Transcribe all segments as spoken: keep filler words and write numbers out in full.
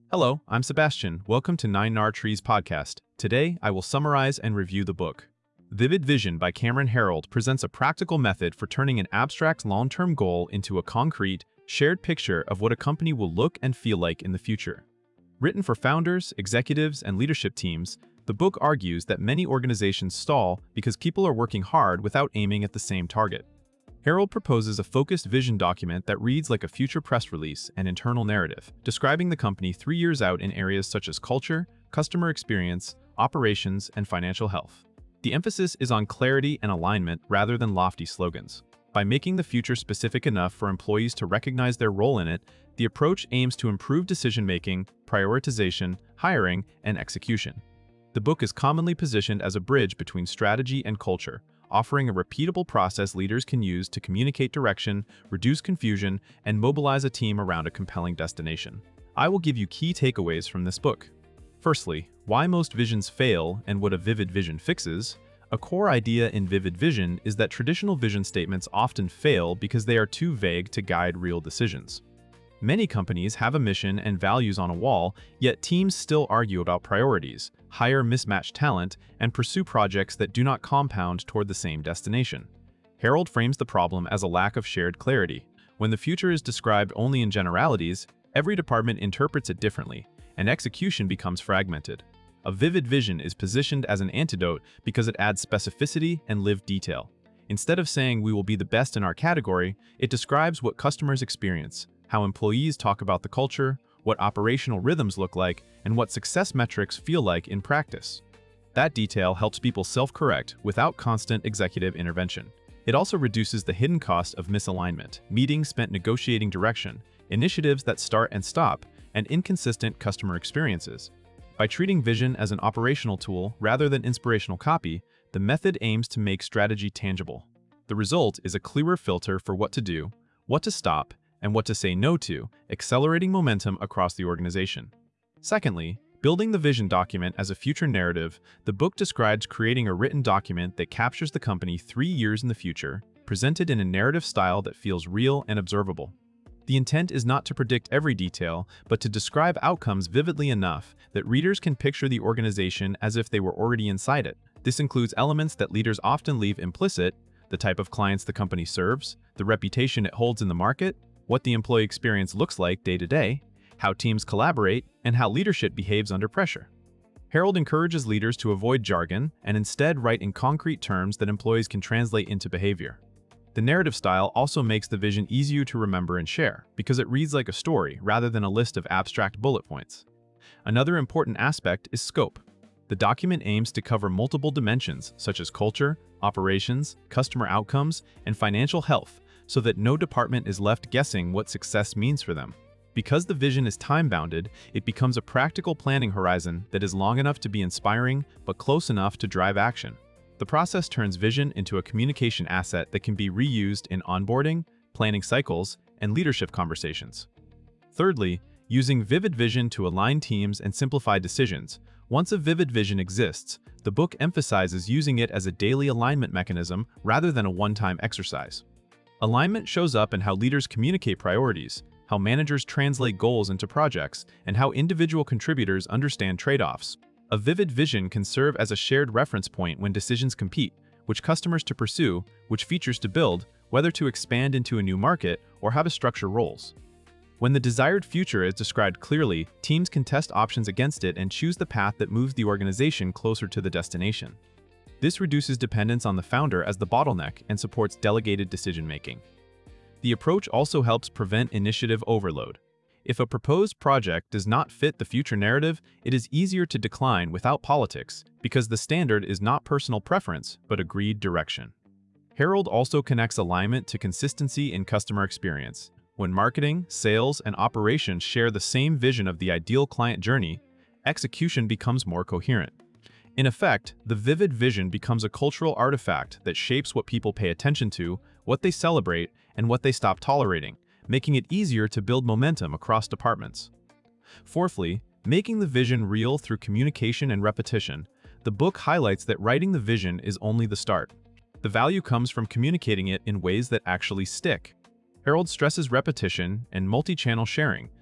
Hello, I'm Sebastian. Welcome to Nine Nar Trees podcast. Today, I will summarize and review the book. Vivid Vision by Cameron Herold presents a practical method for turning an abstract long-term goal into a concrete, shared picture of what a company will look and feel like in the future. Written for founders, executives, and leadership teams, the book argues that many organizations stall because people are working hard without aiming at the same target. Herold proposes a focused vision document that reads like a future press release and internal narrative, describing the company three years out in areas such as culture, customer experience, operations, and financial health. The emphasis is on clarity and alignment rather than lofty slogans. By making the future specific enough for employees to recognize their role in it, the approach aims to improve decision-making, prioritization, hiring, and execution. The book is commonly positioned as a bridge between strategy and culture, offering a repeatable process leaders can use to communicate direction, reduce confusion, and mobilize a team around a compelling destination. I will give you key takeaways from this book. Firstly, why most visions fail and what a vivid vision fixes. A core idea in Vivid Vision is that traditional vision statements often fail because they are too vague to guide real decisions. Many companies have a mission and values on a wall, yet teams still argue about priorities, hire mismatched talent, and pursue projects that do not compound toward the same destination. Herold frames the problem as a lack of shared clarity. When the future is described only in generalities, every department interprets it differently, and execution becomes fragmented. A vivid vision is positioned as an antidote because it adds specificity and lived detail. Instead of saying we will be the best in our category, it describes what customers experience, how employees talk about the culture, what operational rhythms look like, and what success metrics feel like in practice. That detail helps people self-correct without constant executive intervention. It also reduces the hidden cost of misalignment, meetings spent negotiating direction, initiatives that start and stop, and inconsistent customer experiences. By treating vision as an operational tool rather than inspirational copy, the method aims to make strategy tangible. The result is a clearer filter for what to do, what to stop, and what to say no to, accelerating momentum across the organization. Secondly, building the vision document as a future narrative, the book describes creating a written document that captures the company three years in the future, presented in a narrative style that feels real and observable. The intent is not to predict every detail, but to describe outcomes vividly enough that readers can picture the organization as if they were already inside it. This includes elements that leaders often leave implicit: the type of clients the company serves, the reputation it holds in the market, what the employee experience looks like day to day, how teams collaborate, and how leadership behaves under pressure. Herold encourages leaders to avoid jargon and instead write in concrete terms that employees can translate into behavior. The narrative style also makes the vision easier to remember and share, because it reads like a story rather than a list of abstract bullet points. Another important aspect is scope. The document aims to cover multiple dimensions such as culture, operations, customer outcomes, and financial health, so that no department is left guessing what success means for them. Because the vision is time-bounded, it becomes a practical planning horizon that is long enough to be inspiring but close enough to drive action. The process turns vision into a communication asset that can be reused in onboarding, planning cycles, and leadership conversations. Thirdly, using vivid vision to align teams and simplify decisions. Once a vivid vision exists, the book emphasizes using it as a daily alignment mechanism rather than a one-time exercise. Alignment shows up in how leaders communicate priorities, how managers translate goals into projects, and how individual contributors understand trade-offs. A vivid vision can serve as a shared reference point when decisions compete: which customers to pursue, which features to build, whether to expand into a new market, or how to structure roles. When the desired future is described clearly, teams can test options against it and choose the path that moves the organization closer to the destination. This reduces dependence on the founder as the bottleneck and supports delegated decision-making. The approach also helps prevent initiative overload. If a proposed project does not fit the future narrative, it is easier to decline without politics because the standard is not personal preference but agreed direction. Herold also connects alignment to consistency in customer experience. When marketing, sales, and operations share the same vision of the ideal client journey, execution becomes more coherent. In effect, the vivid vision becomes a cultural artifact that shapes what people pay attention to, what they celebrate, and what they stop tolerating, making it easier to build momentum across departments. Fourthly, making the vision real through communication and repetition. The book highlights that writing the vision is only the start. The value comes from communicating it in ways that actually stick. Herold stresses repetition and multi-channel sharing,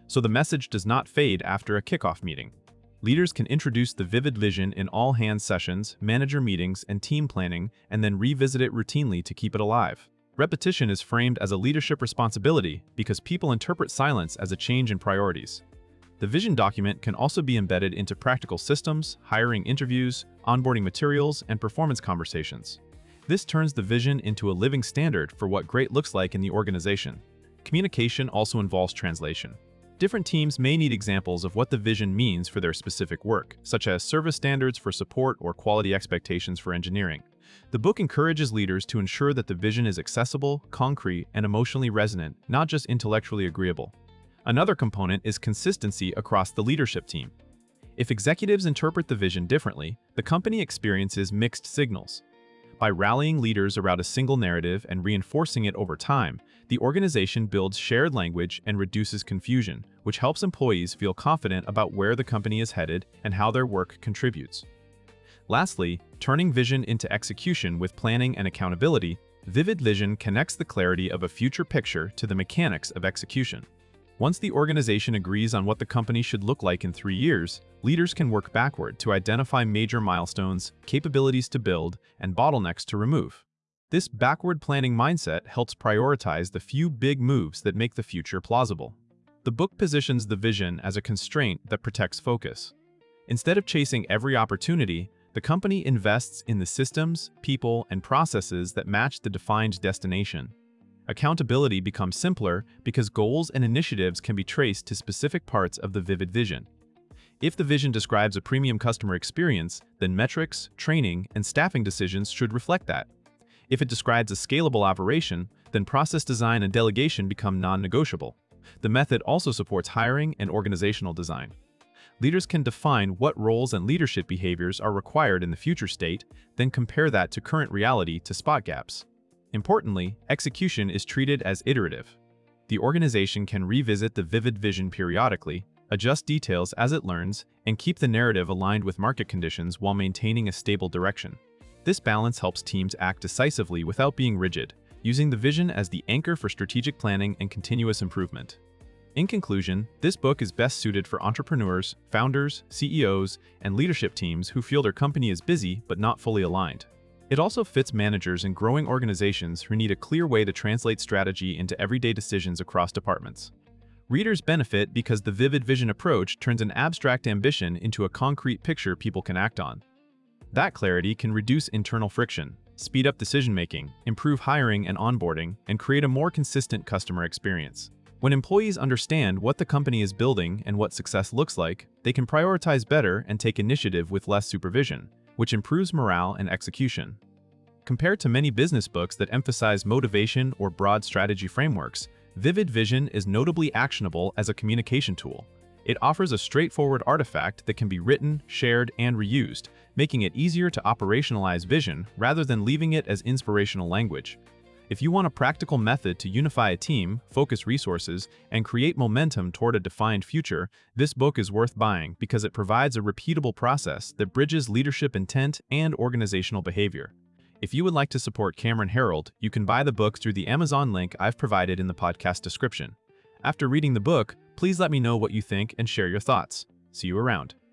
so the message does not fade after a kickoff meeting. Leaders can introduce the vivid vision in all-hands sessions, manager meetings, and team planning, and then revisit it routinely to keep it alive. Repetition is framed as a leadership responsibility because people interpret silence as a change in priorities. The vision document can also be embedded into practical systems, hiring interviews, onboarding materials, and performance conversations. This turns the vision into a living standard for what great looks like in the organization. Communication also involves translation. Different teams may need examples of what the vision means for their specific work, such as service standards for support or quality expectations for engineering. The book encourages leaders to ensure that the vision is accessible, concrete, and emotionally resonant, not just intellectually agreeable. Another component is consistency across the leadership team. If executives interpret the vision differently, the company experiences mixed signals. By rallying leaders around a single narrative and reinforcing it over time, the organization builds shared language and reduces confusion, which helps employees feel confident about where the company is headed and how their work contributes. Lastly, turning vision into execution with planning and accountability, Vivid Vision connects the clarity of a future picture to the mechanics of execution. Once the organization agrees on what the company should look like in three years, leaders can work backward to identify major milestones, capabilities to build, and bottlenecks to remove. This backward planning mindset helps prioritize the few big moves that make the future plausible. The book positions the vision as a constraint that protects focus. Instead of chasing every opportunity, the company invests in the systems, people, and processes that match the defined destination. Accountability becomes simpler because goals and initiatives can be traced to specific parts of the vivid vision. If the vision describes a premium customer experience, then metrics, training, and staffing decisions should reflect that. If it describes a scalable operation, then process design and delegation become non-negotiable. The method also supports hiring and organizational design. Leaders can define what roles and leadership behaviors are required in the future state, then compare that to current reality to spot gaps. Importantly, execution is treated as iterative. The organization can revisit the vivid vision periodically, adjust details as it learns, and keep the narrative aligned with market conditions while maintaining a stable direction. This balance helps teams act decisively without being rigid, using the vision as the anchor for strategic planning and continuous improvement. In conclusion, this book is best suited for entrepreneurs, founders, C E Os, and leadership teams who feel their company is busy but not fully aligned. It also fits managers in growing organizations who need a clear way to translate strategy into everyday decisions across departments. Readers benefit because the vivid vision approach turns an abstract ambition into a concrete picture people can act on. That clarity can reduce internal friction, speed up decision-making, improve hiring and onboarding, and create a more consistent customer experience. When employees understand what the company is building and what success looks like, they can prioritize better and take initiative with less supervision, which improves morale and execution. Compared to many business books that emphasize motivation or broad strategy frameworks, Vivid Vision is notably actionable as a communication tool. It offers a straightforward artifact that can be written, shared, and reused, making it easier to operationalize vision rather than leaving it as inspirational language. If you want a practical method to unify a team, focus resources, and create momentum toward a defined future, this book is worth buying because it provides a repeatable process that bridges leadership intent and organizational behavior. If you would like to support Cameron Herold, you can buy the book through the Amazon link I've provided in the podcast description. After reading the book, please let me know what you think and share your thoughts. See you around.